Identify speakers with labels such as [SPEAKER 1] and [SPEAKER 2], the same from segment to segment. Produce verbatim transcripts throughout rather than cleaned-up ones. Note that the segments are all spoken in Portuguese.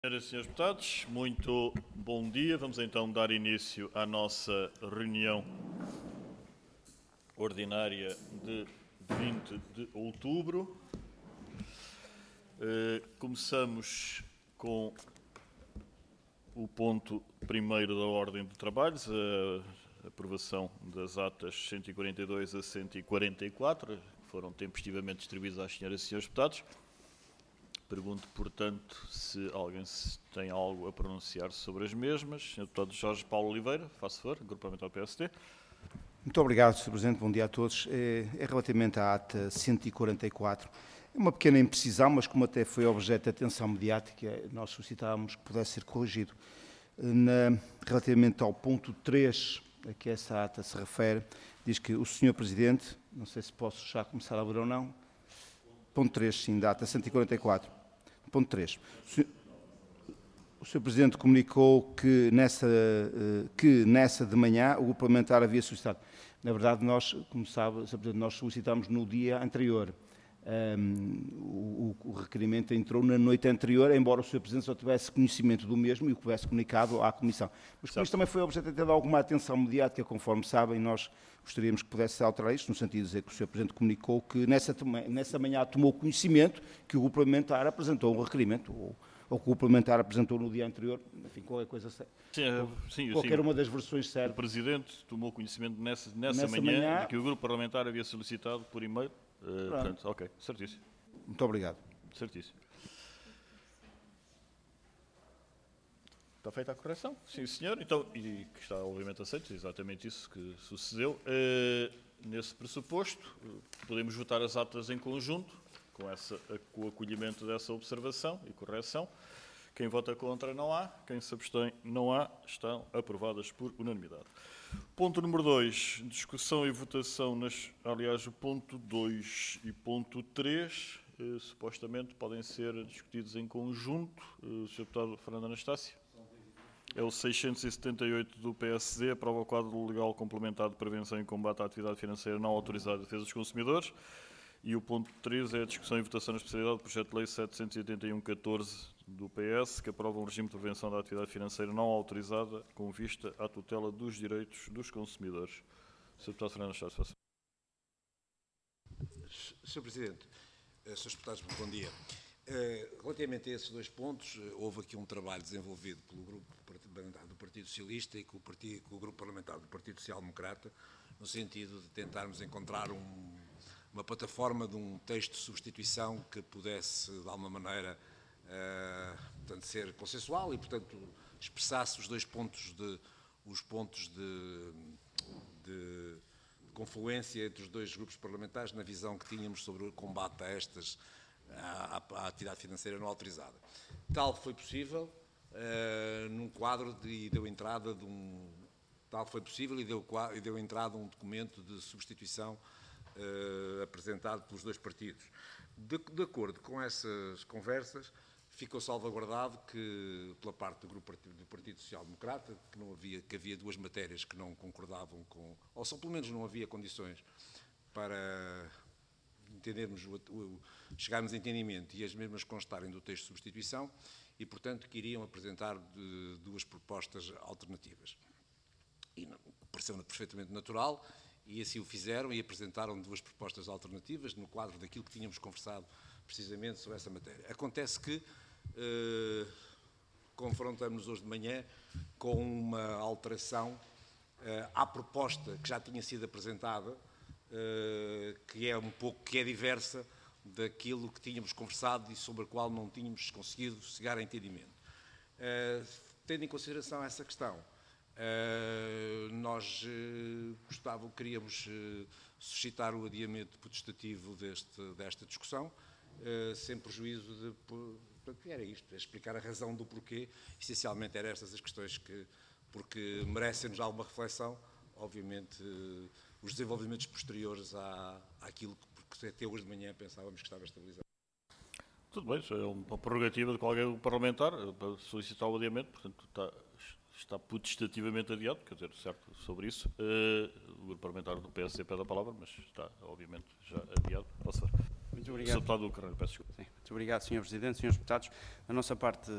[SPEAKER 1] Senhoras e senhores deputados, muito bom dia. Vamos então dar início à nossa reunião ordinária de vinte de outubro. Uh, começamos com o ponto primeiro da ordem de trabalhos, a aprovação das atas cento e quarenta e dois a cento e quarenta e quatro, que foram tempestivamente distribuídas às senhoras e senhores deputados. Pergunto, portanto, se alguém tem algo a pronunciar sobre as mesmas. senhor Deputado Jorge Paulo Oliveira, faça favor, Grupo Parlamentar do P S D.
[SPEAKER 2] Muito obrigado, senhor Presidente. Bom dia a todos. É, é relativamente à ata cento e quarenta e quatro. É uma pequena imprecisão, mas como até foi objeto de atenção mediática, nós solicitávamos que pudesse ser corrigido. Na, relativamente ao ponto três, a que essa ata se refere, diz que o senhor Presidente, não sei se posso já começar a ler ou não, ponto três, sim, da ata cento e quarenta e quatro. Ponto três. O senhor Presidente comunicou que nessa, que nessa de manhã o Grupo Parlamentar havia solicitado. Na verdade, nós, como sabe, senhor Presidente, nós solicitámos no dia anterior. Um, o, o requerimento entrou na noite anterior, embora o senhor Presidente só tivesse conhecimento do mesmo e o tivesse comunicado à Comissão. Mas como isto também foi objeto de ter alguma atenção mediática, conforme sabem, nós gostaríamos que pudesse alterar isto, no sentido de dizer que o senhor Presidente comunicou que nessa, nessa manhã tomou conhecimento que o Grupo Parlamentar apresentou um requerimento, ou, ou que o Grupo Parlamentar apresentou no dia anterior, enfim, qualquer coisa, sim, sim, qualquer sim. uma das versões certas.
[SPEAKER 1] O Presidente tomou conhecimento nessa, nessa, nessa manhã, manhã de que o Grupo Parlamentar havia solicitado por e-mail. Uh, portanto, ok, certíssimo.
[SPEAKER 2] Muito obrigado.
[SPEAKER 1] Certíssimo. Está feita a correção? Sim, senhor. Então, e que está obviamente aceito, exatamente isso que sucedeu. Uh, nesse pressuposto, uh, podemos votar as atas em conjunto, com, essa, com o acolhimento dessa observação e correção. Quem vota contra não há, quem se abstém não há, estão aprovadas por unanimidade. Ponto número dois, discussão e votação, nas, aliás, o ponto dois e ponto três, eh, supostamente podem ser discutidos em conjunto. Eh, o senhor Deputado Fernando Anastácio. É o seiscentos e setenta e oito do P S D, aprova o quadro legal complementar de prevenção e combate à atividade financeira não autorizada e defesa dos consumidores. E o ponto três é a discussão e votação na especialidade do projeto de lei setecentos e oitenta e um barra catorze do P S, que aprova um regime de prevenção da atividade financeira não autorizada com vista à tutela dos direitos dos consumidores. senhor Deputado Fernando Chaves, faça.
[SPEAKER 3] senhor Presidente, senhores Deputados, bom dia. Relativamente a esses dois pontos, houve aqui um trabalho desenvolvido pelo Grupo do Partido Socialista e com o, partido, com o Grupo Parlamentar do Partido Social Democrata, no sentido de tentarmos encontrar um, uma plataforma de um texto de substituição que pudesse, de alguma maneira, Uh, portanto, ser consensual e, portanto, expressasse os dois pontos de, os pontos de, de, de confluência entre os dois grupos parlamentares na visão que tínhamos sobre o combate a estas, à, à atividade financeira não autorizada. Tal foi possível, uh, num quadro de, e deu entrada de um, tal foi possível e deu, e deu entrada um documento de substituição uh, apresentado pelos dois partidos. De, de acordo com essas conversas, ficou salvaguardado que, pela parte do Grupo do Partido Social Democrata, que, não havia, que havia duas matérias que não concordavam com, ou só pelo menos não havia condições para entendermos, o, o, chegarmos a entendimento e as mesmas constarem do texto de substituição e, portanto, que iriam apresentar de, duas propostas alternativas. E pareceu-me perfeitamente natural e assim o fizeram e apresentaram duas propostas alternativas no quadro daquilo que tínhamos conversado precisamente sobre essa matéria. Acontece que eh, confrontamos-nos hoje de manhã com uma alteração eh, à proposta que já tinha sido apresentada, eh, que é um pouco, que é diversa daquilo que tínhamos conversado e sobre a qual não tínhamos conseguido chegar a entendimento. Eh, tendo em consideração essa questão, Uh, nós uh, gostava, queríamos uh, suscitar o adiamento potestativo deste, desta discussão, uh, sem prejuízo de... Portanto, era isto, é explicar a razão do porquê. Essencialmente eram estas as questões que, porque merecem-nos alguma reflexão, obviamente, uh, os desenvolvimentos posteriores à, àquilo que até hoje de manhã pensávamos que estava estabilizado.
[SPEAKER 1] Tudo bem, isso é uma prerrogativa de qualquer parlamentar para solicitar o adiamento, portanto está... Está potestativamente adiado, quer dizer, certo, sobre isso. Uh, o Grupo Parlamentar do P S D pede a palavra, mas está, obviamente, já adiado. Posso falar?
[SPEAKER 4] Muito obrigado.
[SPEAKER 1] Deputado do Carneiro, peço desculpa.
[SPEAKER 4] Sim, muito obrigado, senhor Presidente, senhores Deputados. Da nossa parte,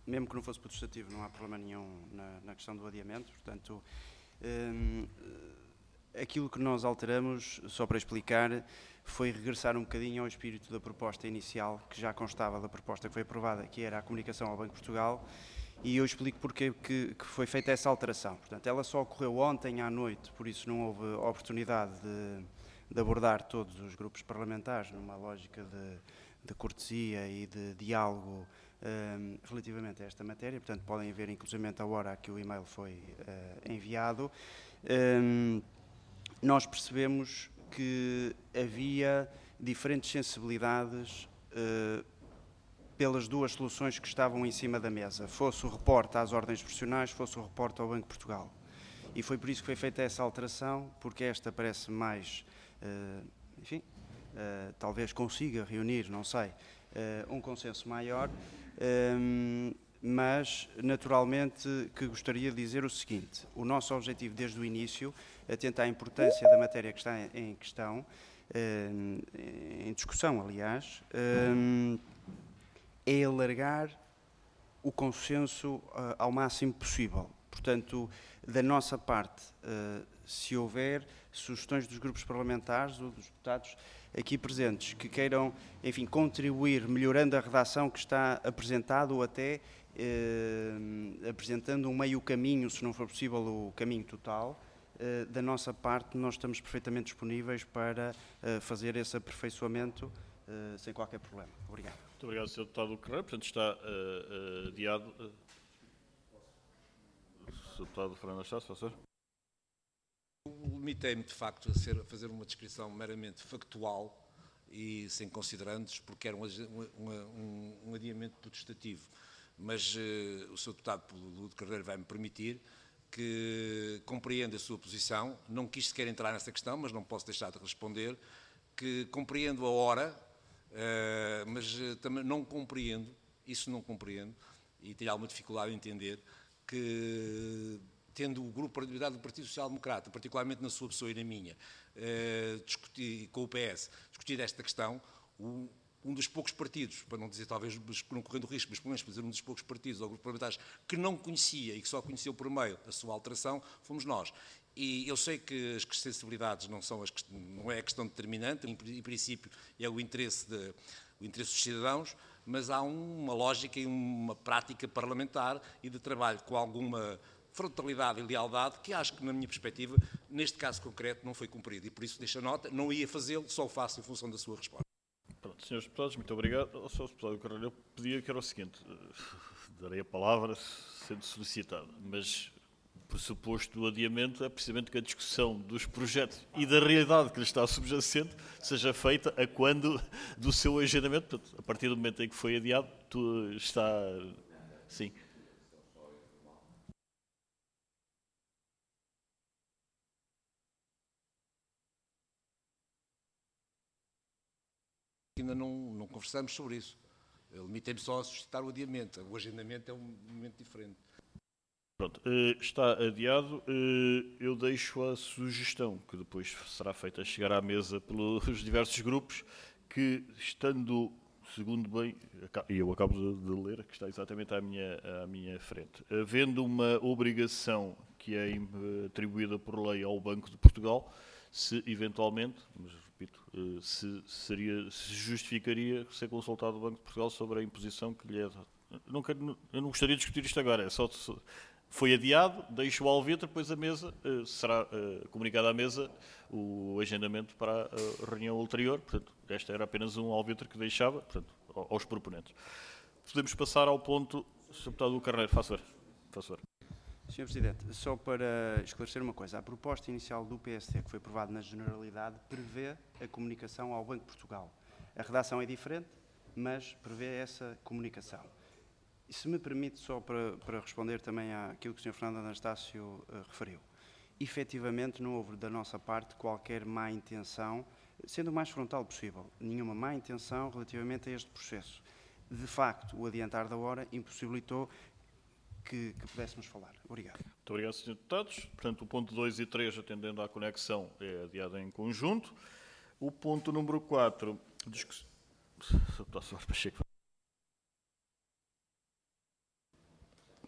[SPEAKER 4] mesmo que não fosse protestativo, não há problema nenhum na, na questão do adiamento. Portanto, hum, aquilo que nós alteramos, só para explicar, foi regressar um bocadinho ao espírito da proposta inicial, que já constava da proposta que foi aprovada, que era a comunicação ao Banco de Portugal, e eu explico porque que, que foi feita essa alteração. Portanto, ela só ocorreu ontem à noite, por isso não houve oportunidade de, de abordar todos os grupos parlamentares numa lógica de, de cortesia e de diálogo um, relativamente a esta matéria. Portanto, podem ver inclusivamente a hora que o e-mail foi uh, enviado. Um, nós percebemos que havia diferentes sensibilidades uh, pelas duas soluções que estavam em cima da mesa, fosse o reporte às ordens profissionais, fosse o reporte ao Banco de Portugal. E foi por isso que foi feita essa alteração, porque esta parece mais, uh, enfim, uh, talvez consiga reunir, não sei, uh, um consenso maior, um, mas naturalmente que gostaria de dizer o seguinte: o nosso objetivo desde o início, atento à importância da matéria que está em questão, uh, em discussão aliás, um, é alargar o consenso uh, ao máximo possível. Portanto, da nossa parte, uh, se houver sugestões dos grupos parlamentares ou dos deputados aqui presentes que queiram, enfim, contribuir melhorando a redação que está apresentada ou até uh, apresentando um meio caminho, se não for possível o caminho total, uh, da nossa parte nós estamos perfeitamente disponíveis para uh, fazer esse aperfeiçoamento uh, sem qualquer problema. Obrigado.
[SPEAKER 1] Muito obrigado, senhor Deputado Carreira. Portanto, está uh, uh, adiado. Uh, senhor Deputado Fernando Anastácio, por favor.
[SPEAKER 3] Limitei-me, de facto, a, ser, a fazer uma descrição meramente factual e sem considerandos, porque era um, um, um, um adiamento protestativo. Mas uh, o senhor Deputado Ludo Carreira vai-me permitir que compreenda a sua posição. Não quis sequer entrar nessa questão, mas não posso deixar de responder, que compreendo a hora, Uh, mas uh, também não compreendo, isso não compreendo, e tenho alguma dificuldade em entender, que tendo o grupo do Partido Social Democrata, particularmente na sua pessoa e na minha, uh, discutir, com o P S, discutir esta questão, o, um dos poucos partidos, para não dizer talvez não correndo risco, mas pelo menos para dizer um dos poucos partidos ou grupos parlamentares que não conhecia e que só conheceu por meio a sua alteração, fomos nós. E eu sei que as sensibilidades não, são as, não é a questão determinante, em princípio é o interesse, de, o interesse dos cidadãos, mas há uma lógica e uma prática parlamentar e de trabalho com alguma frontalidade e lealdade que acho que, na minha perspectiva, neste caso concreto, não foi cumprido. E por isso deixo a nota, não ia fazê-lo, só o faço em função da sua resposta.
[SPEAKER 1] Pronto, senhores deputados, muito obrigado. Ao senhor Deputado Carreira, eu pedia que era o seguinte, darei a palavra sendo solicitado, mas o pressuposto do adiamento é precisamente que a discussão dos projetos e da realidade que lhe está subjacente seja feita a quando do seu agendamento. Portanto, a partir do momento em que foi adiado, tu está... Sim.
[SPEAKER 3] Ainda não, não conversamos sobre isso. Eu limitei-me só a suscitar o adiamento. O agendamento é um momento diferente.
[SPEAKER 1] Pronto, está adiado. Eu deixo a sugestão, que depois será feita chegar à mesa pelos diversos grupos, que estando, segundo bem, e eu acabo de ler, que está exatamente à minha, à minha frente, havendo uma obrigação que é atribuída por lei ao Banco de Portugal, se eventualmente, mas repito, se, seria, se justificaria ser consultado o Banco de Portugal sobre a imposição que lhe é dada. Não quero, eu não gostaria de discutir isto agora, é só... Foi adiado, deixo o alvetre, depois a mesa, uh, será uh, comunicado à mesa o agendamento para a reunião ulterior. Portanto, esta era apenas um alvetre que deixava, portanto, aos proponentes. Podemos passar ao ponto, senhor Deputado Carreira, faça favor.
[SPEAKER 4] senhor Presidente, só para esclarecer uma coisa, a proposta inicial do P S D, que foi aprovada na generalidade, prevê a comunicação ao Banco de Portugal. A redação é diferente, mas prevê essa comunicação. E se me permite, só para, para responder também àquilo que o senhor Fernando Anastácio uh, referiu, efetivamente não houve da nossa parte qualquer má intenção, sendo o mais frontal possível, nenhuma má intenção relativamente a este processo. De facto, o adiantar da hora impossibilitou que, que pudéssemos falar. Obrigado.
[SPEAKER 1] Muito obrigado, senhor Deputados. Portanto, o ponto dois e três, atendendo à conexão, é adiado em conjunto. O ponto número quatro, discuss...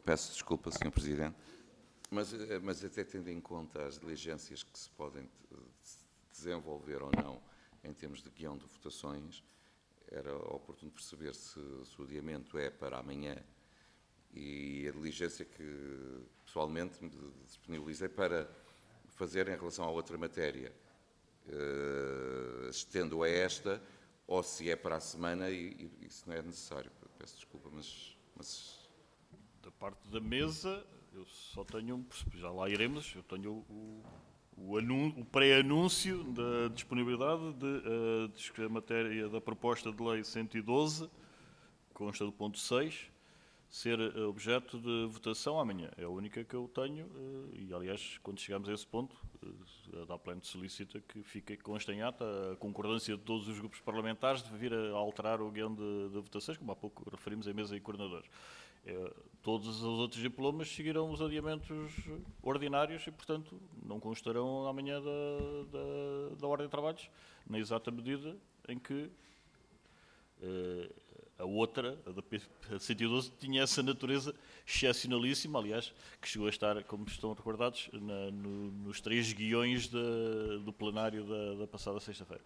[SPEAKER 5] peço desculpa, senhor Presidente, mas, mas até tendo em conta as diligências que se podem desenvolver ou não em termos de guião de votações, era oportuno perceber se, se o adiamento é para amanhã e a diligência que pessoalmente me disponibilizei para fazer em relação à outra matéria, uh, estendo a esta, ou se é para a semana e, e isso não é necessário. Peço desculpa, mas, mas...
[SPEAKER 1] Da parte da mesa, eu só tenho, já lá iremos, eu tenho o, o, o pré-anúncio da disponibilidade de, uh, de a matéria da proposta de lei cento e doze, consta do ponto seis, ser objeto de votação amanhã. É a única que eu tenho e, aliás, quando chegamos a esse ponto, a DAPLAN solicita que fique consta em ata a concordância de todos os grupos parlamentares de vir a alterar o guião de, de votações, como há pouco referimos em mesa e coordenadores. É, todos os outros diplomas seguirão os adiamentos ordinários e, portanto, não constarão amanhã da, da, da ordem de trabalhos, na exata medida em que eh, a outra, a da cento e doze, tinha essa natureza excepcionalíssima, aliás, que chegou a estar, como estão recordados, na, no, nos três guiões de, do plenário da, da passada sexta-feira.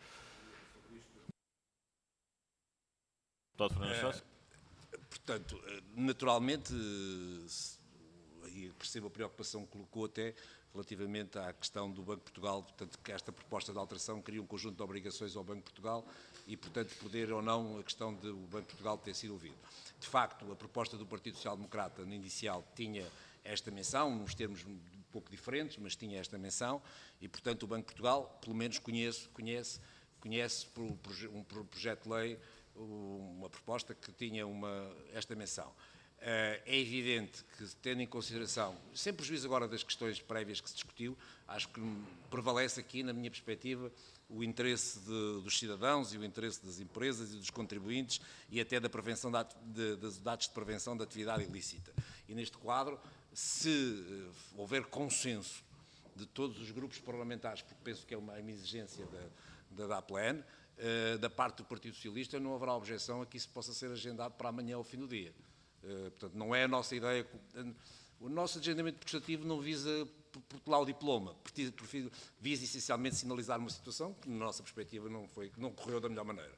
[SPEAKER 1] Deputado Fernando Chaves.
[SPEAKER 3] É, portanto, naturalmente, e percebo a preocupação que colocou até relativamente à questão do Banco de Portugal, portanto, que esta proposta de alteração cria um conjunto de obrigações ao Banco de Portugal e, portanto, poder ou não a questão do Banco de Portugal ter sido ouvido. De facto, a proposta do Partido Social Democrata, na inicial, tinha esta menção, nos termos um pouco diferentes, mas tinha esta menção, e, portanto, o Banco de Portugal, pelo menos, conhece, conhece, conhece por um projeto de lei, uma proposta que tinha uma, esta menção. É evidente que, tendo em consideração, sem prejuízo agora das questões prévias que se discutiu, acho que prevalece aqui, na minha perspectiva, o interesse de, dos cidadãos e o interesse das empresas e dos contribuintes e até da prevenção da, de, dos dados de prevenção da atividade ilícita. E neste quadro, se houver consenso de todos os grupos parlamentares, porque penso que é uma, uma exigência da, da DAPLAN, uh, da parte do Partido Socialista, não haverá objeção a que isso possa ser agendado para amanhã ao fim do dia. Uh, portanto, não é a nossa ideia. O nosso agendamento prestativo não visa protelar o diploma, visa essencialmente sinalizar uma situação que, na nossa perspectiva, não, foi, não correu da melhor maneira.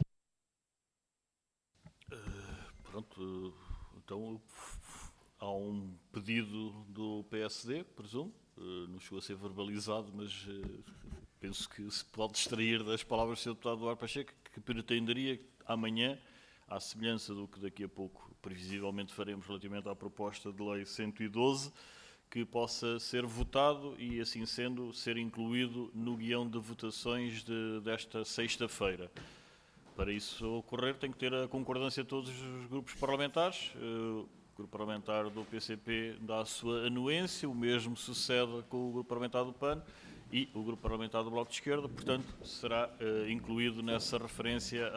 [SPEAKER 1] Uh, pronto, então há um pedido do P S D, presumo, uh, não chegou a ser verbalizado, mas uh, penso que se pode extrair das palavras do senhor Deputado Duarte Pacheco, que pretenderia amanhã, à semelhança do que daqui a pouco previsivelmente faremos relativamente à proposta de lei cento e doze, que possa ser votado e, assim sendo, ser incluído no guião de votações de, desta sexta-feira. Para isso ocorrer, tem que ter a concordância de todos os grupos parlamentares. O grupo parlamentar do P C P dá a sua anuência, o mesmo sucede com o grupo parlamentar do P A N e o grupo parlamentar do Bloco de Esquerda, portanto, será uh, incluído nessa referência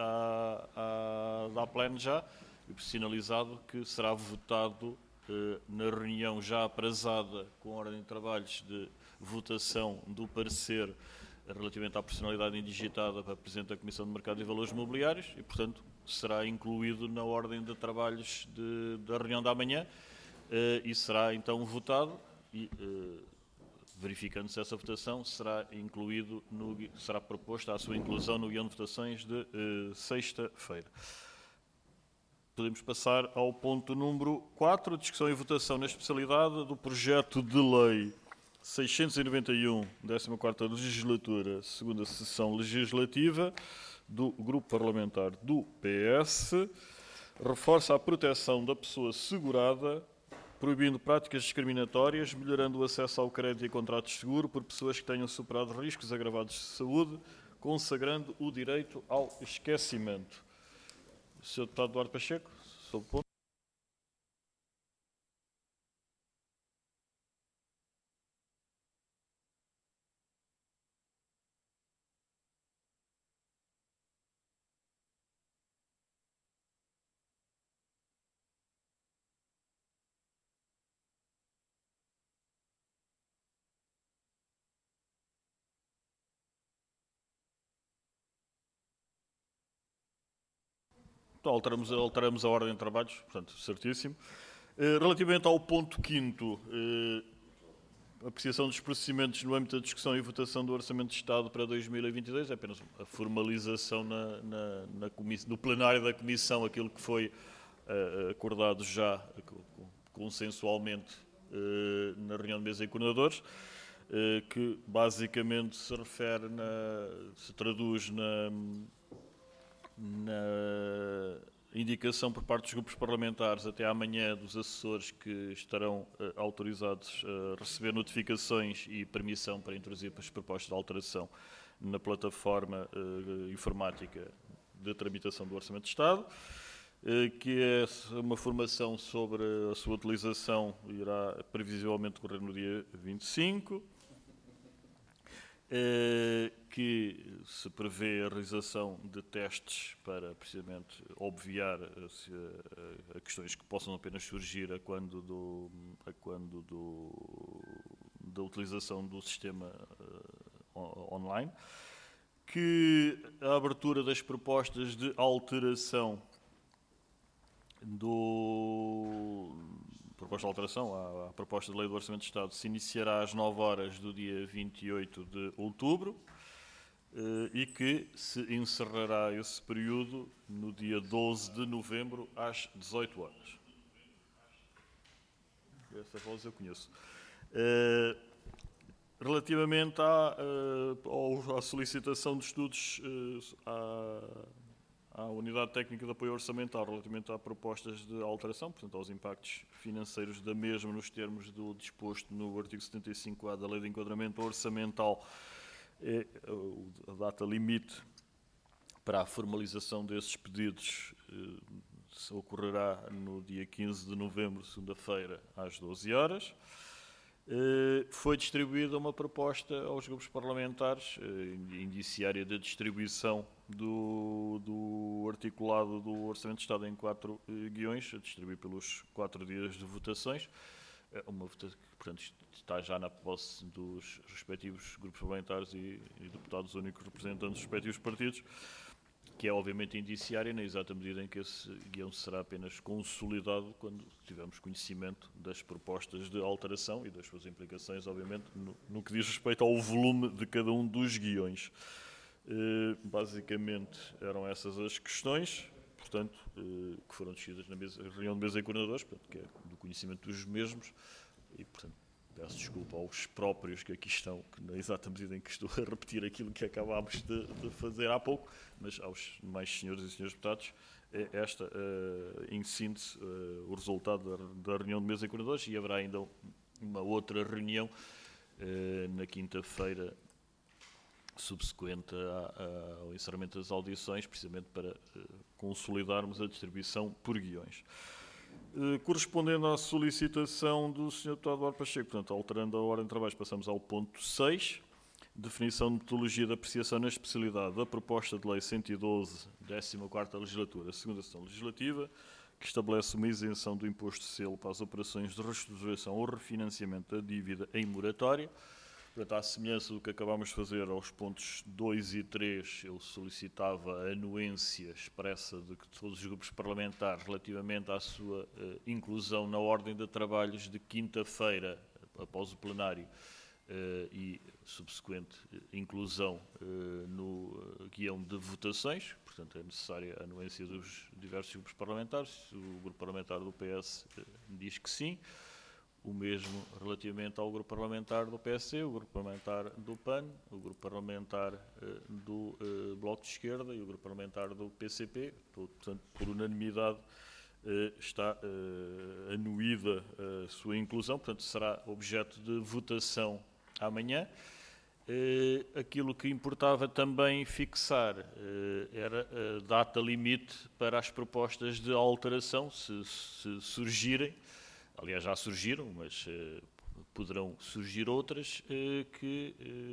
[SPEAKER 1] à, à, à DAPLAN já, e sinalizado que será votado uh, na reunião já aprazada com a ordem de trabalhos de votação do parecer relativamente à personalidade indigitada para Presidente da Comissão de Mercado e Valores Mobiliários e, portanto, será incluído na ordem de trabalhos de, da reunião da manhã uh, e será então votado e, uh, verificando-se essa votação, será incluído, no, será proposta a sua inclusão no guião de votações de uh, sexta-feira. Podemos passar ao ponto número quatro, discussão e votação na especialidade do projeto de lei seiscentos e noventa e um, décima quarta legislatura, segunda sessão legislativa, do Grupo Parlamentar do P S, reforça a proteção da pessoa segurada, proibindo práticas discriminatórias, melhorando o acesso ao crédito e contratos de seguro por pessoas que tenham superado riscos agravados de saúde, consagrando o direito ao esquecimento. senhor Deputado Duarte Pacheco, sob o ponto. Então, alteramos, alteramos a ordem de trabalhos, portanto, certíssimo. Relativamente ao ponto quinto, apreciação dos procedimentos no âmbito da discussão e votação do Orçamento de Estado para dois mil e vinte e dois, é apenas a formalização na, na, na no plenário da Comissão, aquilo que foi uh, acordado já consensualmente uh, na reunião de mesa de coordenadores, uh, que basicamente se refere, na, se traduz na, na indicação por parte dos grupos parlamentares até amanhã dos assessores que estarão uh, autorizados a receber notificações e permissão para introduzir as propostas de alteração na plataforma uh, informática de tramitação do Orçamento de Estado, uh, que é uma formação sobre a sua utilização, irá previsivelmente decorrer no dia vinte e cinco. Uh, que se prevê a realização de testes para, precisamente, obviar a, a questões que possam apenas surgir a quando, do, a quando do, da utilização do sistema uh, online, que a abertura das propostas de alteração do... proposta de alteração à, à proposta de lei do Orçamento de Estado se iniciará às nove horas do dia vinte e oito de outubro eh, e que se encerrará esse período no dia doze de novembro às dezoito horas. Essa voz eu conheço. Eh, relativamente à, eh, à solicitação de estudos eh, à à Unidade Técnica de Apoio Orçamental relativamente a propostas de alteração, portanto, aos impactos financeiros da mesma nos termos do disposto no artigo setenta e cinco A da Lei de Enquadramento Orçamental, é a data limite para a formalização desses pedidos eh, ocorrerá no dia quinze de novembro, segunda-feira, às doze horas. Uh, foi distribuída uma proposta aos grupos parlamentares, uh, indiciária da distribuição do, do articulado do Orçamento de Estado em quatro uh, guiões, a distribuir pelos quatro dias de votações. Uh, uma votação que, portanto, está já na posse dos respectivos grupos parlamentares e, e deputados únicos representantes dos respectivos partidos, que é obviamente indiciária, na exata medida em que esse guião será apenas consolidado quando tivermos conhecimento das propostas de alteração e das suas implicações, obviamente, no, no que diz respeito ao volume de cada um dos guiões. Eh, basicamente, eram essas as questões, portanto, eh, que foram discutidas na mesa, reunião de mesa de coordenadores, portanto, que é do conhecimento dos mesmos, e, portanto, peço desculpa aos próprios que aqui estão, que na exata medida em que estou a repetir aquilo que acabámos de, de fazer há pouco, mas aos mais senhores e senhores deputados, é esta, uh, em síntese, uh, o resultado da, da reunião de mesa de coordenadores, e haverá ainda uma outra reunião uh, na quinta-feira subsequente a, a, ao encerramento das audições, precisamente para uh, consolidarmos a distribuição por guiões. Uh, correspondendo à solicitação do senhor Deputado Eduardo Pacheco, portanto, alterando a ordem de trabalhos, passamos ao ponto seis, definição de metodologia de apreciação na especialidade da proposta de lei cento e doze, décima quarta legislatura, segunda sessão legislativa, que estabelece uma isenção do imposto de selo para as operações de reestruturação ou refinanciamento da dívida em moratória. Portanto, à semelhança do que acabámos de fazer aos pontos dois e três, eu solicitava a anuência expressa de que todos os grupos parlamentares relativamente à sua uh, inclusão na ordem de trabalhos de quinta-feira, após o plenário, uh, e subsequente uh, inclusão uh, no uh, guião de votações. Portanto, é necessária a anuência dos diversos grupos parlamentares. O grupo parlamentar do P S uh, diz que sim. O mesmo relativamente ao grupo parlamentar do P S C, o grupo parlamentar do P A N, o grupo parlamentar uh, do uh, Bloco de Esquerda e o grupo parlamentar do P C P. Portanto, por unanimidade uh, está uh, anuída a sua inclusão, portanto, será objeto de votação amanhã. Uh, aquilo que importava também fixar uh, era a data limite para as propostas de alteração, se, se surgirem. Aliás, já surgiram, mas uh, poderão surgir outras uh, que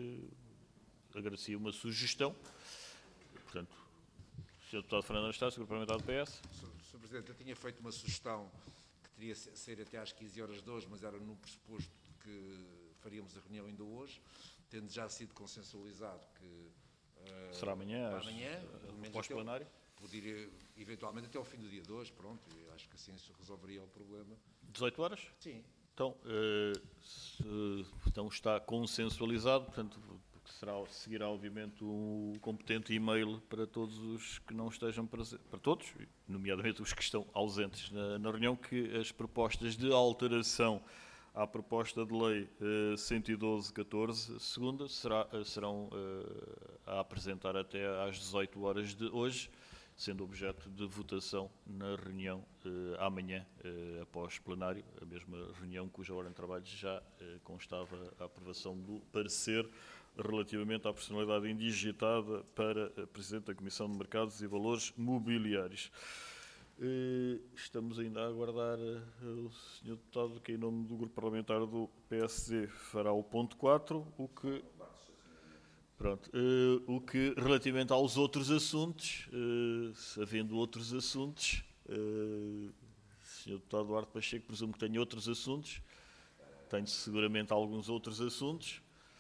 [SPEAKER 1] uh, agradecia uma sugestão. Portanto, o senhor Deputado Fernando Anastácio, Grupo Parlamentar do P S.
[SPEAKER 3] senhor Presidente, eu tinha feito uma sugestão que teria de sair até às quinze horas de hoje, mas era no pressuposto que faríamos a reunião ainda hoje, tendo já sido consensualizado que... Uh,
[SPEAKER 1] será amanhã,
[SPEAKER 3] amanhã
[SPEAKER 1] pós-plenário.
[SPEAKER 3] poderia, eventualmente, até ao fim do dia de hoje, pronto, eu acho que assim isso resolveria o problema.
[SPEAKER 1] dezoito horas?
[SPEAKER 3] Sim.
[SPEAKER 1] Então, uh, se, então está consensualizado, portanto, será, seguirá obviamente o competente e-mail para todos os que não estejam presentes, para todos, nomeadamente os que estão ausentes na, na reunião, que as propostas de alteração à proposta de lei uh, cento e doze barra catorze, segunda, será, uh, serão uh, a apresentar até às dezoito horas de hoje, sendo objeto de votação na reunião eh, amanhã, eh, após plenário, a mesma reunião cuja ordem de trabalho já eh, constava a aprovação do parecer relativamente à personalidade indigitada para a Presidente da Comissão de Mercados e Valores Mobiliários. Eh, estamos ainda a aguardar eh, o senhor Deputado, que em nome do Grupo Parlamentar do P S D fará o ponto quatro, o que... Pronto, uh, o que relativamente aos outros assuntos, uh, havendo outros assuntos, uh, senhor Deputado Duarte Pacheco, presumo que tenho outros assuntos, tenho seguramente alguns outros assuntos.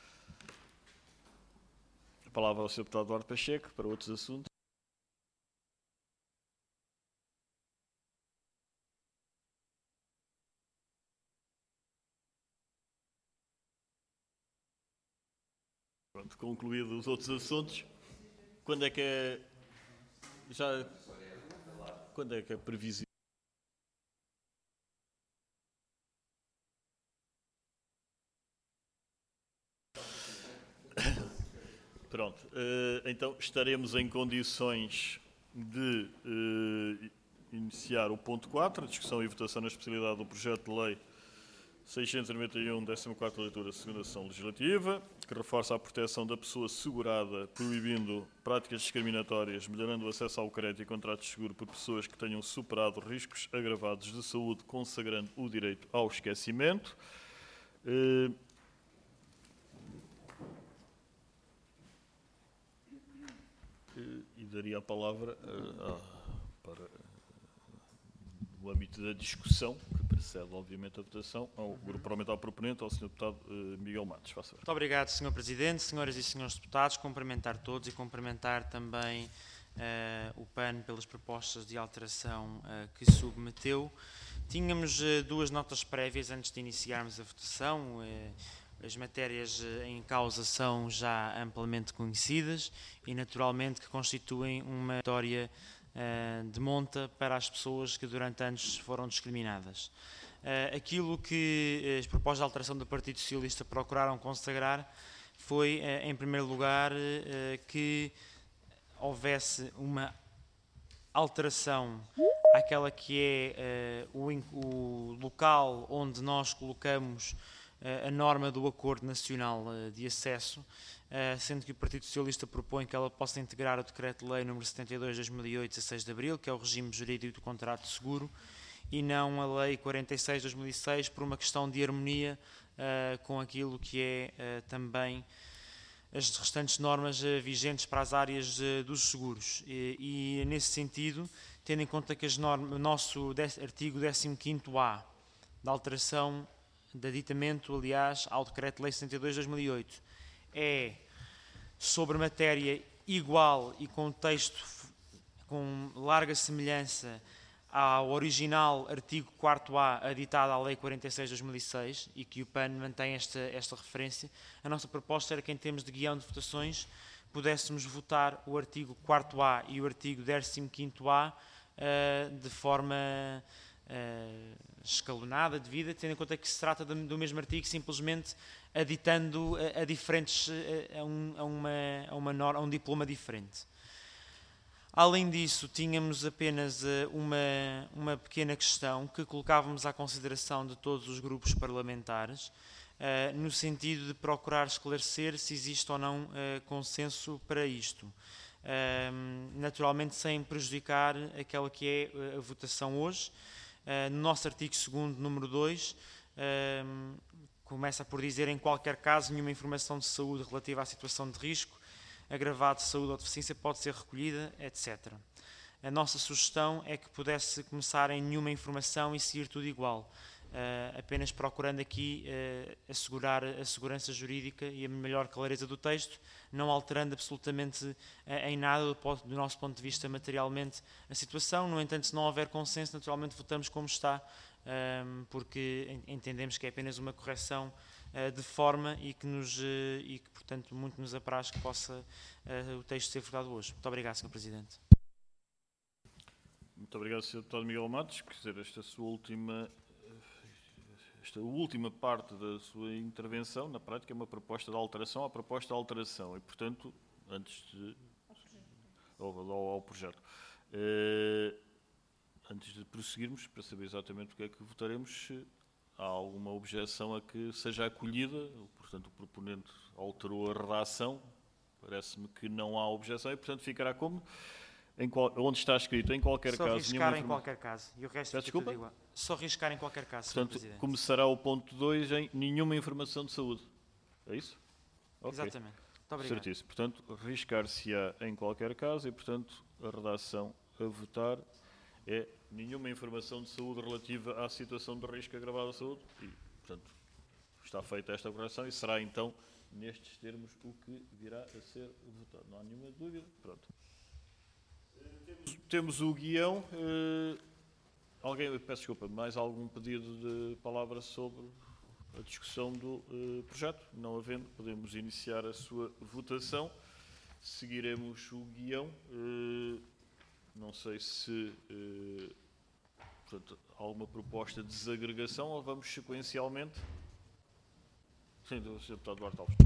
[SPEAKER 1] A palavra ao senhor Deputado Duarte Pacheco para outros assuntos. Pronto, concluídos os outros assuntos, quando é que é já quando é que é previsível? Pronto, então estaremos em condições de iniciar o ponto quatro, a discussão e votação na especialidade do projeto de lei seiscentos e noventa e um, décima quarta leitura, segunda sessão legislativa, que reforça a proteção da pessoa segurada, proibindo práticas discriminatórias, melhorando o acesso ao crédito e contratos de seguro por pessoas que tenham superado riscos agravados de saúde, consagrando o direito ao esquecimento. E, e daria a palavra uh, para o âmbito da discussão, que precede, obviamente, a votação, ao Grupo Parlamentar Proponente, ao senhor Deputado uh, Miguel Matos. Faça favor.
[SPEAKER 6] Muito obrigado, senhor Presidente, senhoras e senhores deputados, cumprimentar todos e cumprimentar também uh, o P A N pelas propostas de alteração uh, que submeteu. Tínhamos uh, duas notas prévias antes de iniciarmos a votação. Uh, as matérias uh, em causa são já amplamente conhecidas e, naturalmente, que constituem uma vitória de monta para as pessoas que durante anos foram discriminadas. Aquilo que as propostas de alteração do Partido Socialista procuraram consagrar foi, em primeiro lugar, que houvesse uma alteração àquela que é o local onde nós colocamos a norma do Acordo Nacional de Acesso, sendo que o Partido Socialista propõe que ela possa integrar o Decreto-Lei número setenta e dois barra dois mil e oito, dezasseis de abril, que é o regime jurídico do contrato de seguro, e não a Lei quarenta e seis barra dois mil e seis, por uma questão de harmonia uh, com aquilo que é uh, também as restantes normas uh, vigentes para as áreas uh, dos seguros. E, e, nesse sentido, tendo em conta que as normas, o nosso artigo décimo quinto A, da alteração de aditamento, aliás, ao Decreto-Lei setenta e dois barra dois mil e oito, é sobre matéria igual e com texto com larga semelhança ao original artigo quarto A aditado à Lei quarenta e seis barra dois mil e seis, e que o P A N mantém esta, esta referência, a nossa proposta era que, em termos de guião de votações, pudéssemos votar o artigo quarto A e o artigo décimo quinto A uh, de forma uh, escalonada, devida, tendo em conta que se trata de, do mesmo artigo, simplesmente aditando a, a diferentes, a, um, a, uma, a, uma norma, a um diploma diferente. Além disso, tínhamos apenas uma, uma pequena questão que colocávamos à consideração de todos os grupos parlamentares, uh, no sentido de procurar esclarecer se existe ou não uh, consenso para isto. Uh, naturalmente, sem prejudicar aquela que é a votação hoje. Uh, no nosso artigo segundo, número dois, uh, começa por dizer: em qualquer caso, nenhuma informação de saúde relativa à situação de risco, agravado de saúde ou deficiência pode ser recolhida, etcétera. A nossa sugestão é que pudesse começar em nenhuma informação e seguir tudo igual. uh, apenas procurando aqui uh, assegurar a segurança jurídica e a melhor clareza do texto, não alterando absolutamente uh, em nada do, do nosso ponto de vista materialmente a situação. No entanto, se não houver consenso, naturalmente votamos como está, um, porque entendemos que é apenas uma correção uh, de forma e que, nos, uh, e que, portanto, muito nos apraz que possa uh, o texto ser votado hoje. Muito obrigado, senhor Presidente.
[SPEAKER 1] Muito obrigado, senhor Deputado Miguel Matos. Quer dizer, esta sua última, esta última parte da sua intervenção, na prática, é uma proposta de alteração à proposta de alteração e, portanto, antes de... ao, ao, ao projeto. Eh, antes de prosseguirmos, para saber exatamente o que é que votaremos, se há alguma objeção a que seja acolhida, portanto, o proponente alterou a redação, parece-me que não há objeção e, portanto, ficará como... Em qual, onde está escrito, em qualquer
[SPEAKER 6] Só
[SPEAKER 1] caso...
[SPEAKER 6] riscar
[SPEAKER 1] nenhuma
[SPEAKER 6] em
[SPEAKER 1] informa...
[SPEAKER 6] qualquer caso. E o resto
[SPEAKER 1] Peço
[SPEAKER 6] fica tudo
[SPEAKER 1] desculpa?
[SPEAKER 6] igual. Só riscar em qualquer caso, senhor
[SPEAKER 1] Portanto,
[SPEAKER 6] Presidente.
[SPEAKER 1] começará o ponto dois em nenhuma informação de saúde. É isso? Okay.
[SPEAKER 6] Exatamente. Muito obrigado.
[SPEAKER 1] Certíssimo. Portanto, riscar-se-á em qualquer caso e, portanto, a redação a votar é nenhuma informação de saúde relativa à situação de risco agravado à saúde e, portanto, está feita esta correção e será, então, nestes termos, o que virá a ser votado. Não há nenhuma dúvida. Pronto. Temos, temos o guião. Uh, alguém, peço desculpa, mais algum pedido de palavra sobre a discussão do uh, projeto? Não havendo, podemos iniciar a sua votação. Seguiremos o guião. Uh, não sei se uh, portanto, há alguma proposta de desagregação ou vamos sequencialmente. Sim, do senhor Deputado Duarte Alves.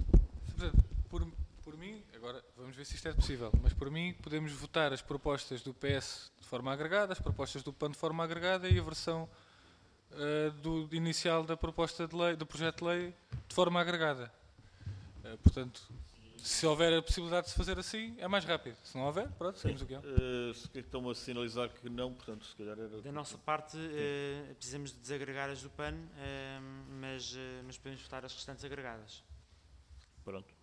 [SPEAKER 7] Por, por mim, agora vamos ver se isto é possível, mas por mim podemos votar as propostas do P S de forma agregada, as propostas do P A N de forma agregada e a versão uh, do, inicial da proposta de lei, do projeto de lei de forma agregada. Uh, portanto, se houver a possibilidade de se fazer assim, é mais rápido. Se não houver, pronto, seguimos o guião.
[SPEAKER 1] Uh, se estão a sinalizar que não, portanto, se calhar era...
[SPEAKER 6] Da nossa parte, uh, precisamos de desagregar as do P A N, uh, mas, uh, mas podemos votar as restantes agregadas.
[SPEAKER 1] Pronto.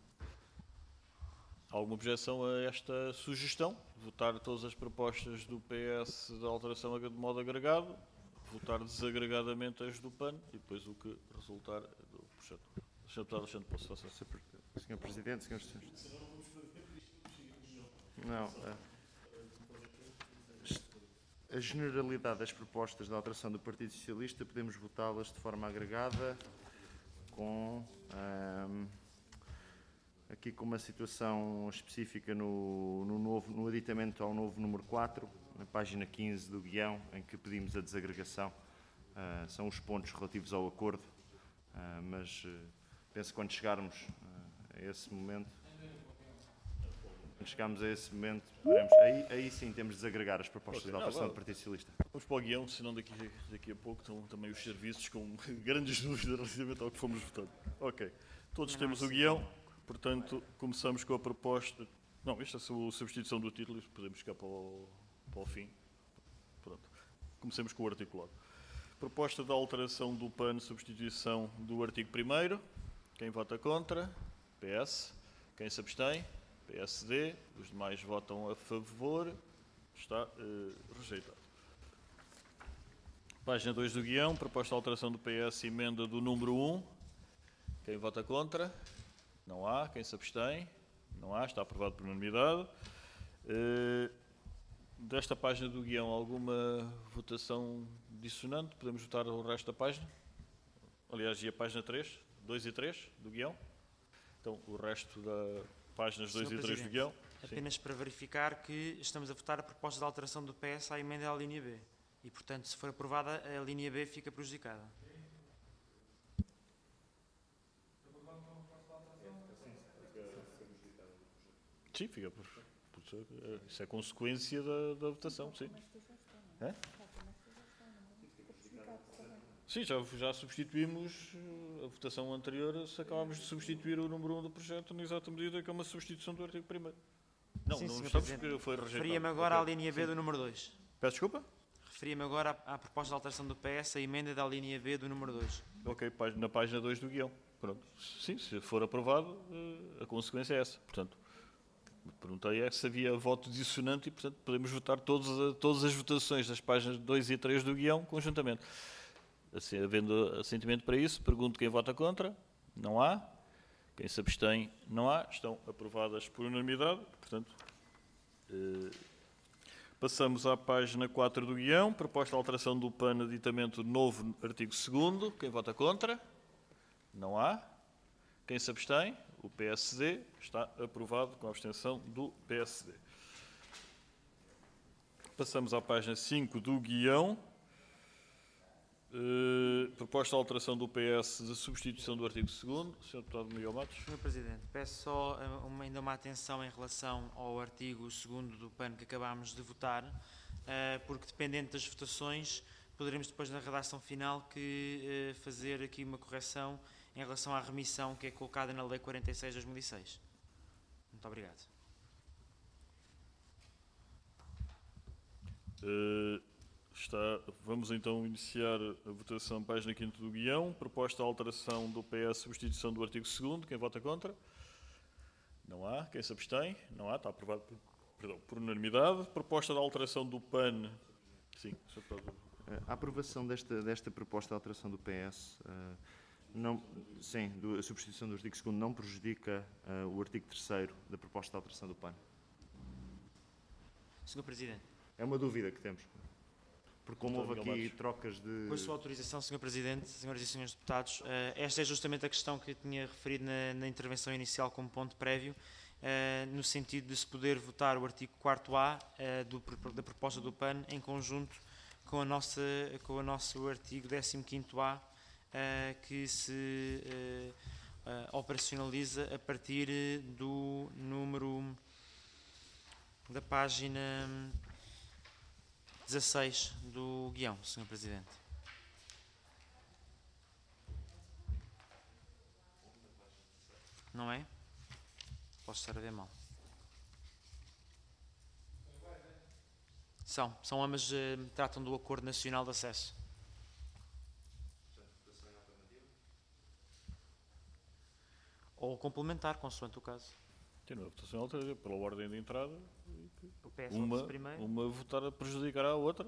[SPEAKER 1] Alguma objeção a esta sugestão? Votar todas as propostas do P S de alteração de modo agregado, votar desagregadamente as do P A N e depois o que resultar do projeto. senhor Deputado Alexandre Poço, faça.
[SPEAKER 8] senhor Presidente, senhores e senhores. Não. A, a generalidade das propostas de alteração do Partido Socialista podemos votá-las de forma agregada com... Um, aqui com uma situação específica no, no, novo, no aditamento ao novo número quatro, na página quinze do guião, em que pedimos a desagregação. Uh, são os pontos relativos ao acordo, uh, mas uh, penso que quando chegarmos uh, a esse momento, quando chegarmos a esse momento, poderemos, aí, aí sim temos de desagregar as propostas okay, de alteração do Partido Socialista.
[SPEAKER 1] Vamos para o guião, senão daqui, daqui a pouco estão também os serviços com grandes dúvidas relativamente ao que fomos votando. Ok, todos temos o guião. Portanto, começamos com a proposta... Não, esta é a substituição do título, podemos ficar para o, para o fim. Pronto. Comecemos com o articulado. Proposta de alteração do P A N, substituição do artigo primeiro. Quem vota contra? P S. Quem se abstém? P S D. Os demais votam a favor. Está uh, rejeitado. Página dois do guião. Proposta de alteração do P S, emenda do número um. Quem vota contra? Não há. Quem se abstém? Não há. Está aprovado por unanimidade. Uh, desta página do guião, alguma votação dissonante? Podemos votar o resto da página? Aliás, e a página três, dois e três do guião? Então, o resto das páginas dois e três do guião?
[SPEAKER 6] Apenas Sim. para verificar que estamos a votar a proposta de alteração do P S à emenda à linha B. E, portanto, se for aprovada, a linha B fica prejudicada.
[SPEAKER 1] Sim, fica por, por, isso é consequência da, da votação, sim. É? Sim, já, já substituímos a votação anterior, se acabámos de substituir o número um do projeto na exata medida que é uma substituição do artigo primeiro. Não,
[SPEAKER 6] sim,
[SPEAKER 1] não estamos porque foi rejeitado.
[SPEAKER 6] Referia-me agora
[SPEAKER 1] okay.
[SPEAKER 6] à linha B
[SPEAKER 1] sim.
[SPEAKER 6] do número dois.
[SPEAKER 1] Peço desculpa?
[SPEAKER 6] Referia-me agora à, à proposta de alteração do P S, a emenda da linha B do número dois.
[SPEAKER 1] Ok, na página dois do guião. Pronto. Sim, se for aprovado, a consequência é essa. Portanto, perguntei é se havia voto dissonante e, portanto, podemos votar todas, todas as votações das páginas dois e três do guião conjuntamente. Assim, havendo assentimento para isso, pergunto quem vota contra. Não há. Quem se abstém, não há. Estão aprovadas por unanimidade. Portanto, eh, passamos à página quatro do guião. Proposta de alteração do P A N, aditamento novo artigo segundo. Quem vota contra? Não há. Quem se abstém? O P S D. Está aprovado com a abstenção do P S D. Passamos à página cinco do guião. Uh, proposta de alteração do P S de substituição do artigo segundo. senhor Deputado Miguel Matos.
[SPEAKER 6] senhor Presidente, peço só uma, ainda uma atenção em relação ao artigo segundo do P A N que acabámos de votar, uh, porque dependente das votações, poderemos depois na redação final que, uh, fazer aqui uma correção em relação à remissão que é colocada na Lei quarenta e seis de dois mil e seis. Muito obrigado.
[SPEAKER 1] Uh, Está, vamos então iniciar a votação, página quinta do guião. Proposta de alteração do P S, substituição do artigo segundo. Quem vota contra? Não há. Quem se abstém? Não há. Está aprovado por, perdão, por unanimidade. Proposta de alteração do P A N. Sim, senhor Deputado.
[SPEAKER 8] A aprovação desta, desta proposta de alteração do P S, uh, não, sim, do, a substituição do artigo segundo não prejudica uh, o artigo terceiro da proposta de alteração do P A N.
[SPEAKER 6] senhor Presidente.
[SPEAKER 8] É uma dúvida que temos. Porque como houve aqui trocas de...
[SPEAKER 6] Com a sua autorização, senhor Presidente, senhoras e senhores deputados, esta é justamente a questão que eu tinha referido na, na intervenção inicial como ponto prévio, no sentido de se poder votar o artigo quarto A do, da proposta do P A N em conjunto com, a nossa, com o nosso artigo décimo quinto A, que se operacionaliza a partir do número da página dezasseis do guião, senhor Presidente. Não é? Posso estar a ver mal. São, são ambas, eh, tratam do Acordo Nacional de Acesso. Ou complementar, consoante o caso.
[SPEAKER 1] Tem uma votação alternativa, pela ordem de entrada.
[SPEAKER 6] O P S
[SPEAKER 1] Uma,
[SPEAKER 6] vota-se primeiro.
[SPEAKER 1] uma votar a prejudicar a outra.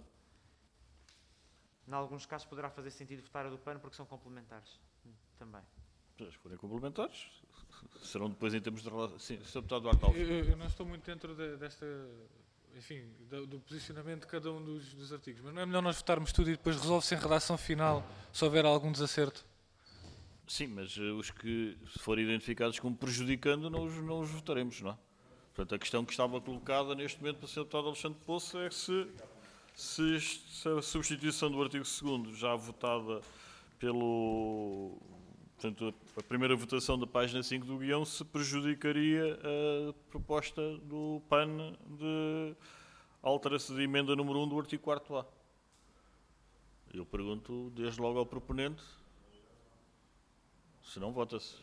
[SPEAKER 6] Em alguns casos poderá fazer sentido votar a do P A N porque são complementares também.
[SPEAKER 1] Se forem complementares, serão depois em termos de relação. Sim, senhor Deputado Duarte Alves.
[SPEAKER 7] Eu, eu não estou muito dentro de, desta, enfim, do, do posicionamento de cada um dos, dos artigos, mas não é melhor nós votarmos tudo e depois resolve-se em redação final se houver algum desacerto?
[SPEAKER 1] Sim, mas uh, os que forem identificados como prejudicando, não os, não os votaremos, não é? Portanto, a questão que estava colocada neste momento para o senhor Deputado Alexandre Poço é se, se, se a substituição do artigo segundo, já votada pelo... Portanto, a primeira votação da página cinco do guião, se prejudicaria a proposta do P A N de alteração de emenda número um do artigo quarto A. Eu pergunto desde logo ao proponente, se não vota-se.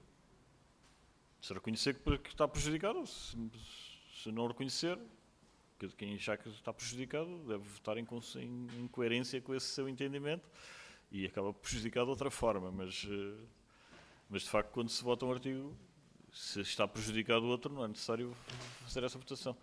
[SPEAKER 1] Se reconhecer que está prejudicado, se, se não reconhecer, quem achar que está prejudicado deve votar em, em, em coerência com esse seu entendimento e acaba prejudicado de outra forma, mas, mas de facto quando se vota um artigo, se está prejudicado o outro, não é necessário fazer essa votação.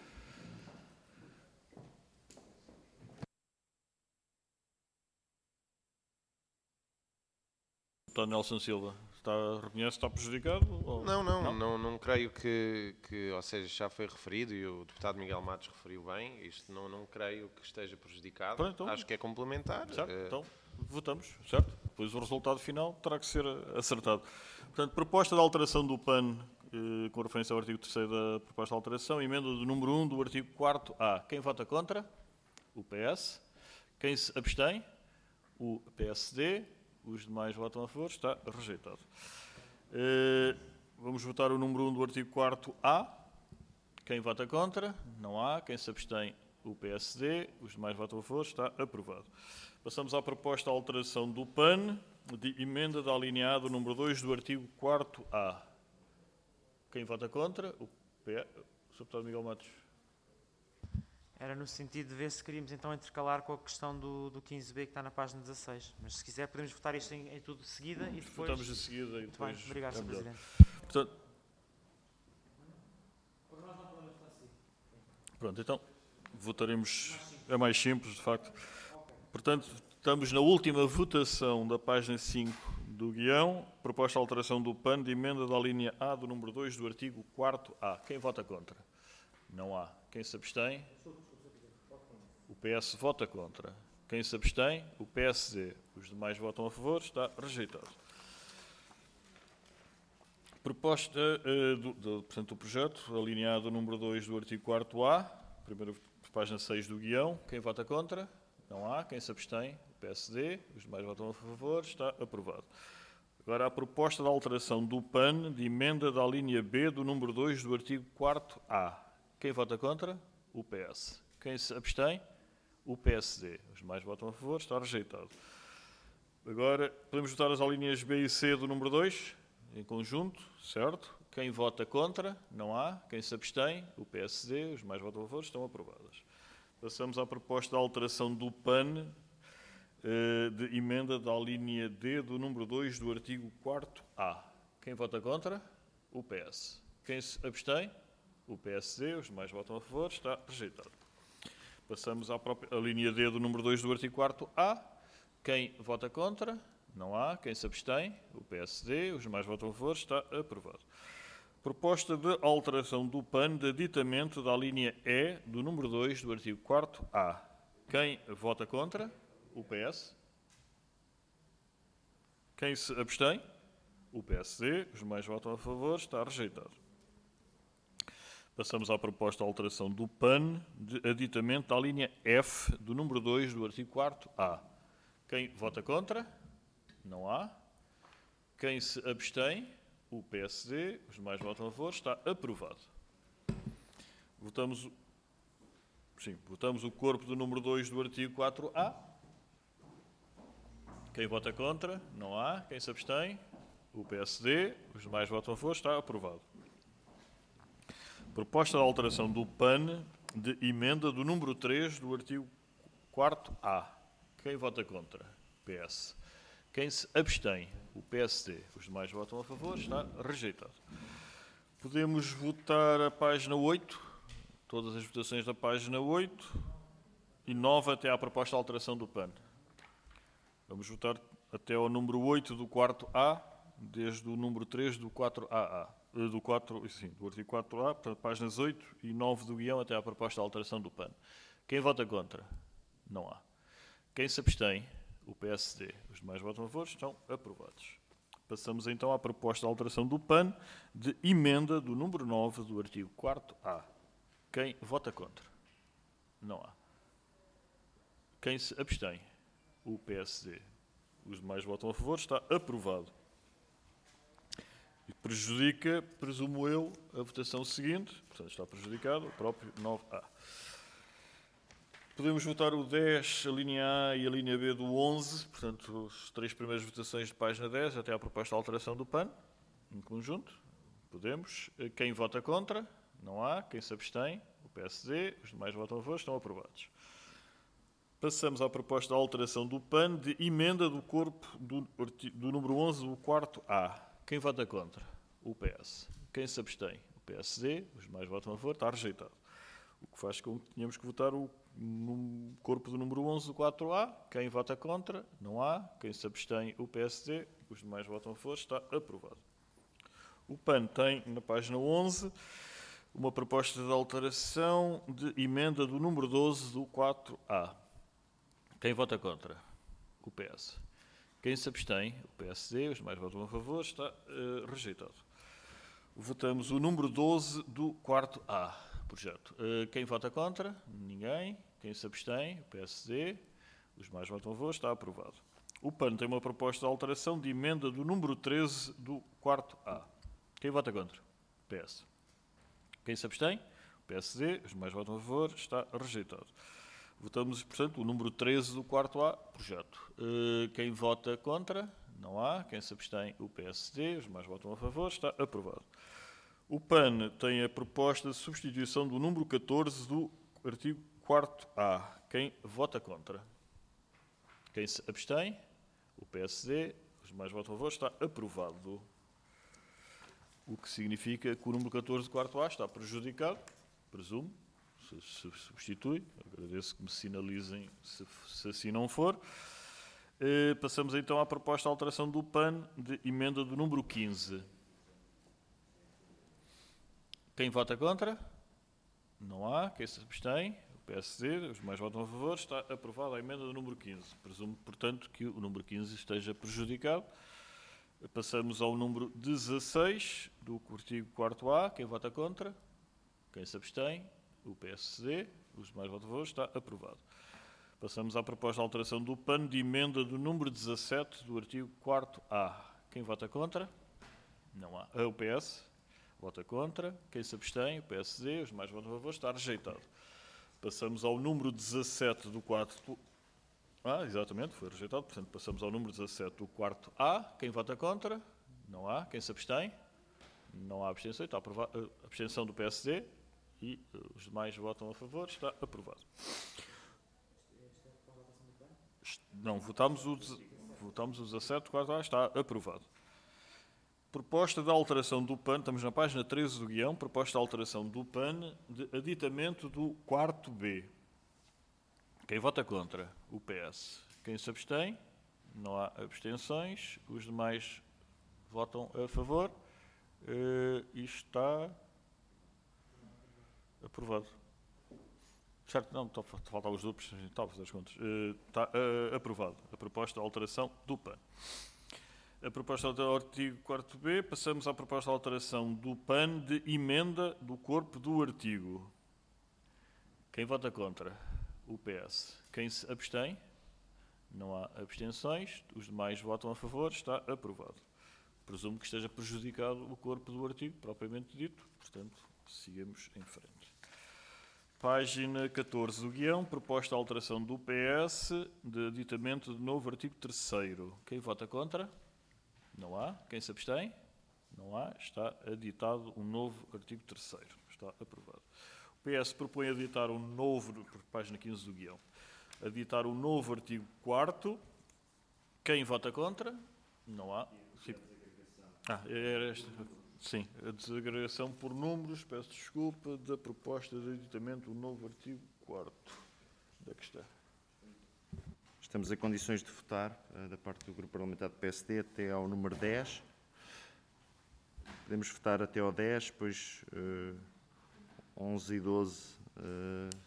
[SPEAKER 1] Deputado Nelson Silva. Está, reconhece que está prejudicado? Ou...
[SPEAKER 9] Não, não, não, não, não creio que, que, ou seja, já foi referido e o deputado Miguel Matos referiu bem, isto não, não creio que esteja prejudicado,
[SPEAKER 1] Pronto, então,
[SPEAKER 9] acho que é complementar.
[SPEAKER 1] Certo,
[SPEAKER 9] uh...
[SPEAKER 1] então votamos, certo? Depois o resultado final terá que ser acertado. Portanto, proposta de alteração do P A N, eh, com referência ao artigo terceiro da proposta de alteração, emenda do número um do artigo quarto A. Quem vota contra? O P S. Quem se abstém? O P S D. Os demais votam a favor, está rejeitado. Uh, vamos votar o número um do artigo quarto A. Quem vota contra? Não há. Quem se abstém? O P S D. Os demais votam a favor, está aprovado. Passamos à proposta de alteração do P A N, de emenda da alineado número dois do artigo quarto A. Quem vota contra? O P... senhor Deputado Miguel Matos.
[SPEAKER 6] Era no sentido de ver se queríamos então intercalar com a questão do, do quinze B que está na página dezasseis. Mas se quiser podemos votar isto em, em tudo de seguida e depois...
[SPEAKER 1] Votamos de seguida e depois...
[SPEAKER 6] Bem, obrigado,
[SPEAKER 1] é
[SPEAKER 6] senhor
[SPEAKER 1] melhor.
[SPEAKER 6] Presidente.
[SPEAKER 1] Portanto... Pronto, então votaremos... É mais simples, de facto. Portanto, Estamos na última votação da página cinco do guião. Proposta de alteração do P A N de emenda da linha A do número dois do artigo quatro A. Quem vota contra? Não há. Quem se abstém? O P S vota contra. Quem se abstém? O P S D. Os demais votam a favor. Está rejeitado. Proposta uh, do, do, portanto, do projeto, a linha A do número dois do artigo quatro A, primeira página seis do guião. Quem vota contra? Não há. Quem se abstém? O P S D. Os demais votam a favor. Está aprovado. Agora a proposta de alteração do P A N de emenda da linha B do número dois do artigo quatro A. Quem vota contra? O P S. Quem se abstém? O P S D. Os demais votam a favor. Está rejeitado. Agora podemos votar as alíneas B e C do número dois em conjunto, certo? Quem vota contra? Não há. Quem se abstém? O P S D. Os demais votam a favor. Estão aprovadas. Passamos à proposta de alteração do P A N eh, de emenda da linha D do número dois do artigo quatro A. Quem vota contra? O P S. Quem se abstém? O P S D. Os demais votam a favor. Está rejeitado. Passamos à própria, à linha D do número dois do artigo quatro A. Quem vota contra? Não há. Quem se abstém? O P S D. Os demais votam a favor. Está aprovado. Proposta de alteração do P A N de aditamento da linha E do número dois do artigo quatro A. Quem vota contra? O P S. Quem se abstém? O P S D. Os demais votam a favor. Está rejeitado. Passamos à proposta de alteração do P A N de aditamento da linha F do número dois do artigo quatro A. Quem vota contra? Não há. Quem se abstém? O P S D. Os demais votam a favor. Está aprovado. Votamos, sim, votamos o corpo do número dois do artigo quatro A. Quem vota contra? Não há. Quem se abstém? O P S D. Os demais votam a favor. Está aprovado. Proposta de alteração do P A N de emenda do número três do artigo quatro A. Quem vota contra? P S. Quem se abstém? O P S D. Os demais votam a favor. Está rejeitado. Podemos votar a página oito, todas as votações da página oito e nove até à proposta de alteração do P A N. Vamos votar até ao número oito do quarto A, desde o número três do quatro A A. Do, quatro, sim, do artigo quatro A, portanto, páginas oito e nove do guião até à proposta de alteração do P A N. Quem vota contra? Não há. Quem se abstém? O P S D. Os demais votam a favor. Estão aprovados. Passamos então à proposta de alteração do P A N de emenda do número nove do artigo quatro A. Quem vota contra? Não há. Quem se abstém? O P S D. Os demais votam a favor. Está aprovado. E prejudica, presumo eu, a votação seguinte. Portanto, está prejudicado o próprio nove A. Podemos votar o dez, a linha A e a linha B do onze. Portanto, as três primeiras votações de página dez até à proposta de alteração do P A N. Em conjunto. Podemos. Quem vota contra? Não há. Quem se abstém? O P S D. Os demais votam a favor. Estão aprovados. Passamos à proposta de alteração do P A N de emenda do corpo do, do número onze do quarto A. Quem vota contra? O P S. Quem se abstém? O P S D. Os demais votam a favor. Está rejeitado. O que faz com que tenhamos que votar o no corpo do número onze do quatro A. Quem vota contra? Não há. Quem se abstém? O P S D. Os demais votam a favor. Está aprovado. O P A N tem, na página onze, uma proposta de alteração de emenda do número doze do quatro A. Quem vota contra? O P S. Quem se abstém? O P S D. Os demais votam a favor. Está uh, rejeitado. Votamos o número doze do quarto A. Projeto. Uh, quem vota contra? Ninguém. Quem se abstém? O P S D. Os demais votam a favor. Está aprovado. O P A N tem uma proposta de alteração de emenda do número treze do quarto A. Quem vota contra? O P S. Quem se abstém? O P S D. Os demais votam a favor. Está rejeitado. Votamos, portanto, o número treze do quarto A. Projeto. Uh, quem vota contra? Não há. Quem se abstém? O P S D. Os demais votam a favor. Está aprovado. O P A N tem a proposta de substituição do número catorze do artigo quarto A. Quem vota contra? Quem se abstém? O P S D. Os demais votam a favor. Está aprovado. O que significa que o número catorze do quarto A está prejudicado, presumo, se, se substitui. Agradeço que me sinalizem se, se assim não for. Uh, passamos então à proposta de alteração do P A N de emenda do número quinze. Quem vota contra? Não há. Quem se abstém? O P S D. Os demais votam a favor. Está aprovada a emenda do número quinze. Presumo, portanto, que o número quinze esteja prejudicado. Passamos ao número dezasseis do artigo quarto A. Quem vota contra? Quem se abstém? O P S D. Os demais votam a favor. Está aprovado. Passamos à proposta de alteração do P A N de emenda do número dezassete do artigo quarto A. Quem vota contra? Não há. O P S vota contra. Quem se abstém? O P S D. Os demais votam a favor. Está rejeitado. Passamos ao número dezassete do quarto A. Exatamente, foi rejeitado. Portanto, passamos ao número dezassete do quarto A. Quem vota contra? Não há. Quem se abstém? Não há abstenção. Está aprovado. Abstenção do P S D. E os demais votam a favor. Está aprovado. Não, votámos o, votámos o dezassete, quarto A, está aprovado. Proposta de alteração do P A N, estamos na página treze do guião, proposta de alteração do P A N de aditamento do quarto B. Quem vota contra? O P S. Quem se abstém? Não há abstenções. Os demais votam a favor. Uh, isto está aprovado. Certo, não, faltavam os duplos, está a fazer as contas. Uh, está uh, aprovado a proposta de alteração do P A N. A proposta do artigo quarto B, passamos à proposta de alteração do P A N de emenda do corpo do artigo. Quem vota contra? O P S. Quem se abstém? Não há abstenções. Os demais votam a favor. Está aprovado. Presumo que esteja prejudicado o corpo do artigo, propriamente dito. Portanto, seguimos em frente. Página catorze do guião, proposta de alteração do P S de aditamento de novo artigo terceiro. Quem vota contra? Não há. Quem se abstém? Não há. Está aditado um novo artigo terceiro. Está aprovado. O P S propõe aditar um novo, página quinze do guião, aditar um novo artigo quarto. Quem vota contra? Não há. Sim. Ah, era esta. Sim, a desagregação por números, peço desculpa, da proposta de aditamento do novo artigo quarto. Onde é que está?
[SPEAKER 8] Estamos em condições de votar, uh, da parte do Grupo Parlamentar do P S D, até ao número dez. Podemos votar até ao dez, depois uh, onze e doze, uh,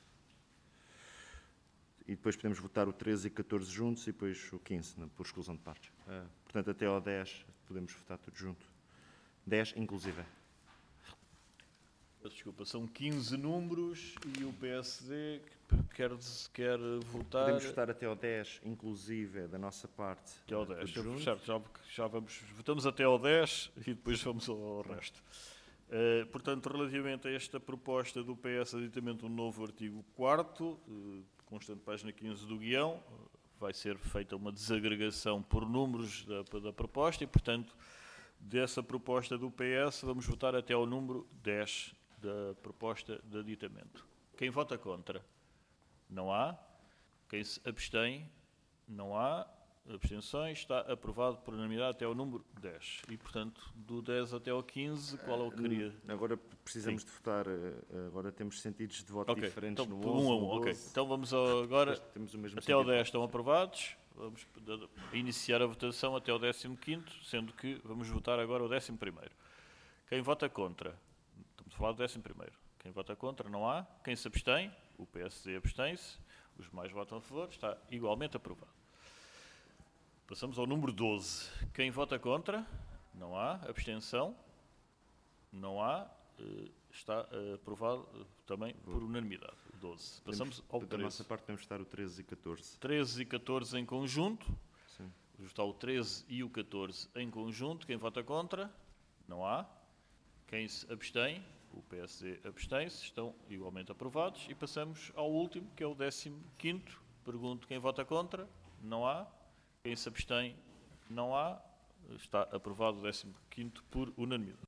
[SPEAKER 8] e depois podemos votar o treze e catorze juntos, e depois o quinze, né, por exclusão de partes. Uh, portanto, até ao dez podemos votar tudo junto. dez, inclusive.
[SPEAKER 1] Desculpa, são quinze números e o P S D quer, quer votar...
[SPEAKER 8] Podemos votar até ao dez, inclusive, da nossa parte.
[SPEAKER 1] Até ao dez, certo, já, já vamos... Votamos até ao dez e depois vamos ao resto. Uh, portanto, relativamente a esta proposta do P S de aditamento do novo artigo quarto, uh, constante página quinze do guião, vai ser feita uma desagregação por números da, da proposta e, portanto, dessa proposta do P S, vamos votar até ao número dez da proposta de aditamento. Quem vota contra? Não há. Quem se abstém? Não há. Abstenções. Está aprovado por unanimidade até ao número dez. E, portanto, do dez até ao quinze, qual é o que queria?
[SPEAKER 8] Agora precisamos Sim. de votar, agora temos sentidos de voto
[SPEAKER 1] okay.
[SPEAKER 8] diferentes
[SPEAKER 1] então,
[SPEAKER 8] no onze,
[SPEAKER 1] um a um,
[SPEAKER 8] no
[SPEAKER 1] ok. Então vamos agora,
[SPEAKER 8] temos o mesmo
[SPEAKER 1] até ao dez estão aprovados. Vamos iniciar a votação até ao décimo quinto, sendo que vamos votar agora o décimo primeiro. Quem vota contra? Estamos a falar do décimo primeiro. Quem vota contra? Não há. Quem se abstém? O P S D abstém-se. Os demais votam a favor. Está igualmente aprovado. Passamos ao número doze. Quem vota contra? Não há. Abstenção? Não há. Está aprovado também por unanimidade. doze. Passamos ao treze.
[SPEAKER 8] Da nossa parte podemos votar o treze e catorze.
[SPEAKER 1] treze e catorze em conjunto.
[SPEAKER 8] Sim.
[SPEAKER 1] Vamos votar o treze e o catorze em conjunto. Quem vota contra? Não há. Quem se abstém? O P S D abstém-se. Estão igualmente aprovados. E passamos ao último, que é o décimo quinto. Pergunto quem vota contra? Não há. Quem se abstém? Não há. Está aprovado o décimo quinto por unanimidade.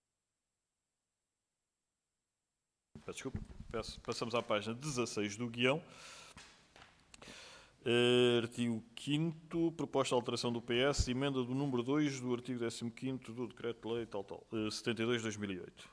[SPEAKER 1] Desculpa, peço, passamos à página dezasseis do guião. Uh, artigo quinto, proposta de alteração do P S, emenda do número dois do artigo décimo quinto do Decreto-Lei tal, tal, uh, setenta e dois de dois mil e oito.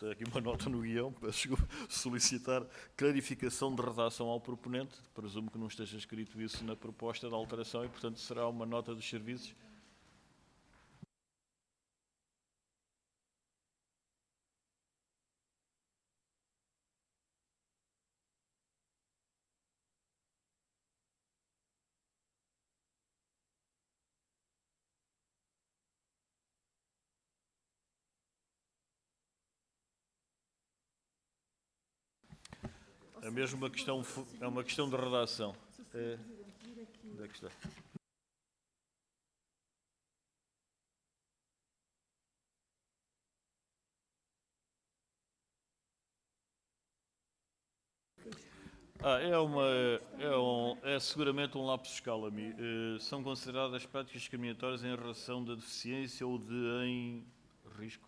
[SPEAKER 1] Tem aqui uma nota no guião, peço desculpa, solicitar clarificação de redação ao proponente. Presumo que não esteja escrito isso na proposta de alteração e, portanto, será uma nota dos serviços. É mesmo uma questão, é uma questão de redação. É, onde é que está? Ah, é, uma, é, um, é seguramente um lapsus calami. Uh, são consideradas práticas discriminatórias em relação da deficiência ou de em risco?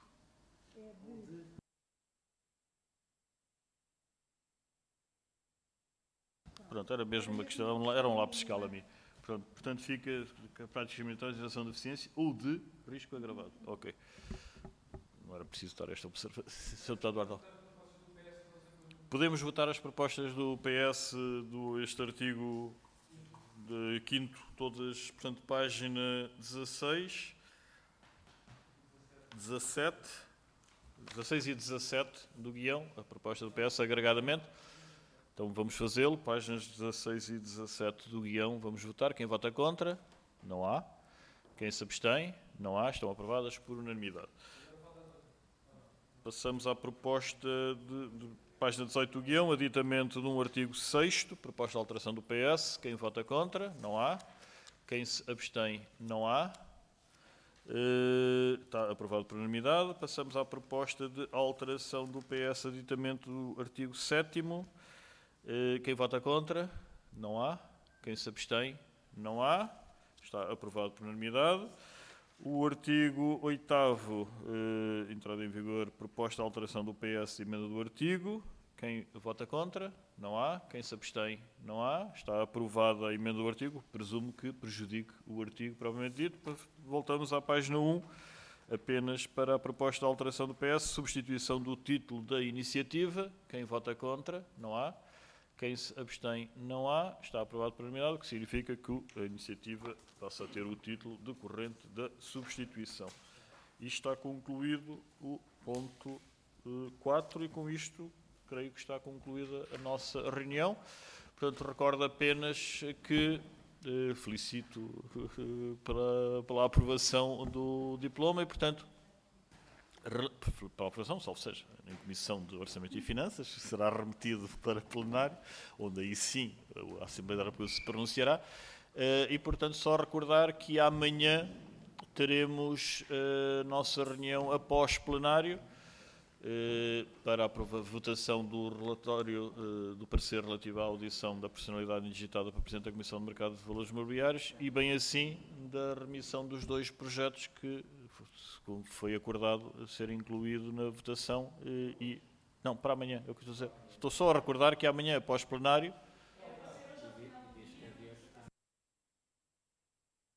[SPEAKER 1] Pronto, era mesmo uma questão, era um lapsus calami. Pronto, portanto, fica práticas discriminatórias em relação da deficiência ou de risco agravado. Ok. Não era preciso estar esta observação. senhor Deputado Duarte. Podemos votar as propostas do P S do este artigo de quinto, todas, portanto, página dezasseis, dezassete, dezasseis e dezassete do guião, a proposta do P S agregadamente. Então vamos fazê-lo, páginas dezasseis e dezassete do guião, vamos votar. Quem vota contra? Não há. Quem se abstém? Não há. Estão aprovadas por unanimidade. Passamos à proposta de, de página dezoito do guião, aditamento de um artigo sexto, proposta de alteração do P S. Quem vota contra? Não há. Quem se abstém? Não há. Uh, está aprovado por unanimidade. Passamos à proposta de alteração do P S, aditamento do artigo sétimo. Uh, quem vota contra? Não há. Quem se abstém? Não há. Está aprovado por unanimidade. O artigo oitavo, uh, entrada em vigor, proposta de alteração do P S, emenda do artigo. Quem vota contra? Não há. Quem se abstém? Não há. Está aprovada a emenda do artigo. Presumo que prejudique o artigo propriamente dito. Voltamos à página um, apenas para a proposta de alteração do P S, substituição do título da iniciativa. Quem vota contra? Não há. Quem se abstém? Não há. Está aprovado por unanimidade, o que significa que a iniciativa passa a ter o título decorrente da substituição. E está concluído o ponto quatro e com isto creio que está concluída a nossa reunião. Portanto, recordo apenas que eh, felicito eh, pela, pela aprovação do diploma e, portanto, para a aprovação, salvo seja, em Comissão de Orçamento e Finanças, será remetido para plenário, onde aí sim a Assembleia da República se pronunciará. E, portanto, só recordar que amanhã teremos a nossa reunião após plenário para a votação do relatório do parecer relativo à audição da personalidade digitada para Presidente da Comissão de Mercado de Valores Mobiliários e, bem assim, da remissão dos dois projetos que como foi acordado ser incluído na votação e... Não, para amanhã, é o que estou a dizer. Estou só a recordar que amanhã, após plenário,